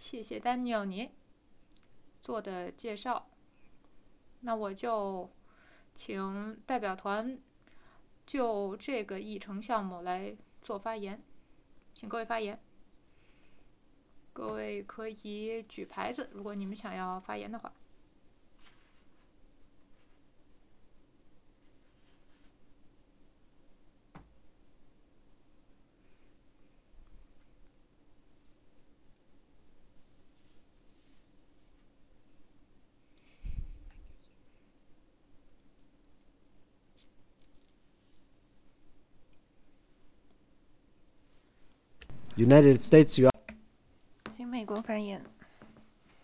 谢谢 Daniel 你做的介绍。那我就请代表团就这个议程项目来做发言，请各位发言。各位可以举牌子，如果你们想要发言的话。 United States